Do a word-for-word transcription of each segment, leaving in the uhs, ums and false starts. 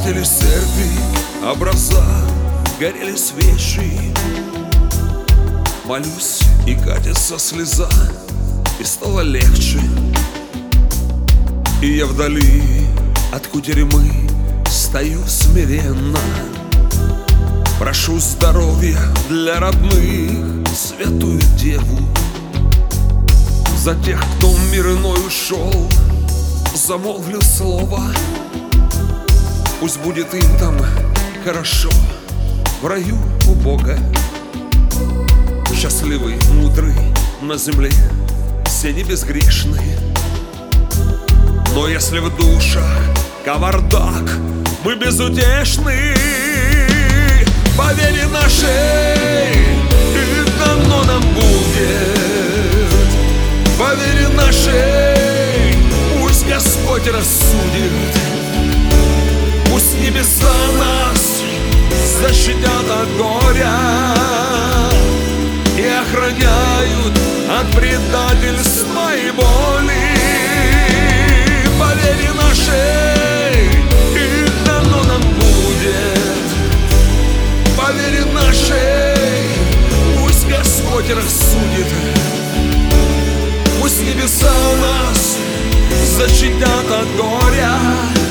Святители церкви, образа, горели свечи. Молюсь, и катится слеза, и стало легче. И я вдали от кутерьмы стою смиренно, прошу здоровья для родных, святую деву. За тех, кто в мир иной ушел, замолвлю слово. Пусть будет им там хорошо в раю у Бога. Счастливый, мудрый на земле все не безгрешные. Но если в душах кавардак, мы безутешны. По вере нашей и дано нам будет. По вере нашей пусть Господь рассудит. Пусть небеса нас защитят от горя и охраняют от предательства и боли. По вере нашей и дано нам будет. По вере нашей пусть Господь рассудит. Пусть небеса нас защитят от горя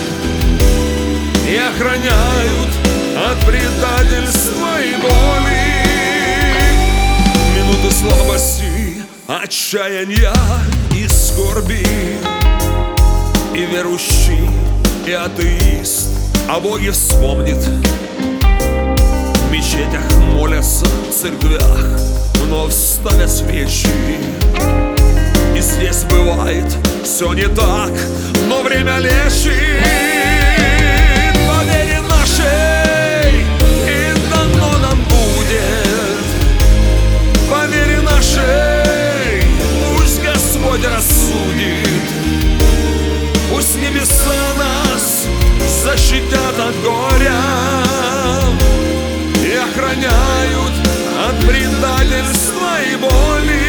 и охраняют от предательства и боли. Минуты слабости, отчаяния и скорби, и верующий, и атеист о Боге вспомнит. В мечетях молятся, в церквях вновь ставят свечи. И здесь бывает все не так, но время лечит. По вере нашей и дано нам будет. По вере нашей пусть Господь рассудит. Пусть небеса нас защитят от горя и охраняют от предательства и боли.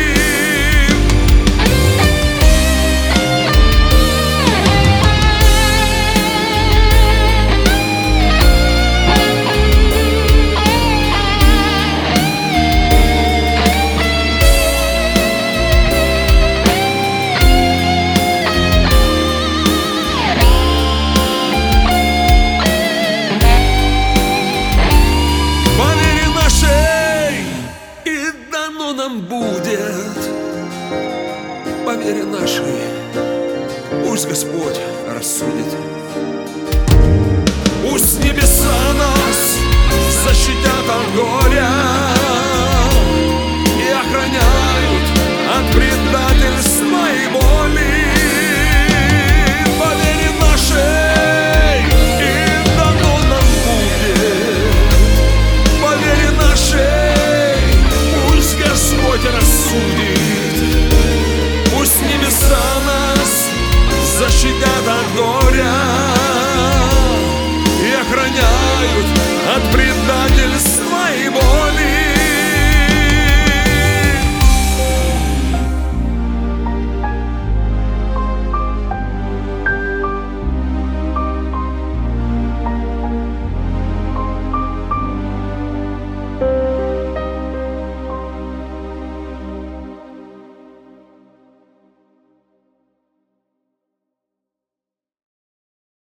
Будет по вере нашей, пусть Господь рассудит. Пусть небеса нас защитят от горя и охраняют от предательства и боли. По вере нашей и дано нам будет. По вере нашей пусть Господь рассудит. Пусть небеса нас защитят от горя и охраняют от предательства.